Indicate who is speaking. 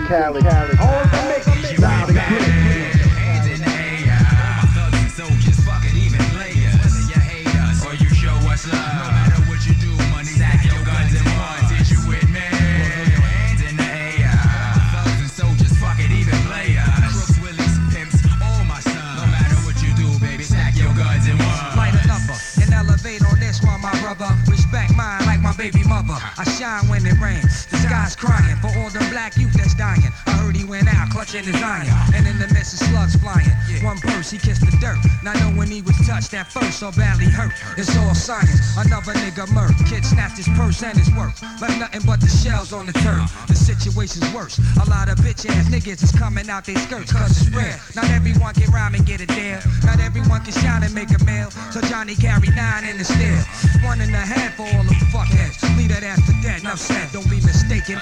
Speaker 1: Cali. All the mix, loud and clear.
Speaker 2: Hands in the air. All my thugs and soldiers, fuck it, even players. Whether you hate us or you show us love, no matter what you do, money, stack your guns and run. Did you with me? Hands in the air. All my thugs and soldiers, fuck it, even players. Crooks, willies, pimps, all my sons. No matter what you do, baby, stack your guns and run.
Speaker 3: Light a number and elevate on this one, my brother. Respect mine like my baby mother. I shine when it rains. The sky's crying for all the black youth that's dying. I heard he went out clutching his iron, and in the midst of slugs flying. One burst, he kissed the dirt. Not knowing he was touched at first or badly hurt. It's all science. Another nigga murk. Kid snatched his purse and his work. Left nothing but the shells on the turf. The situation's worse. A lot of bitch ass niggas is coming out their skirts cause it's rare. Not everyone can rhyme and get a deal. Not everyone can shine and make a meal. So Johnny carry 9 in the steel. 1.5 for all them fuckheads. Leave that ass to dead. Enough said, don't be mistaken.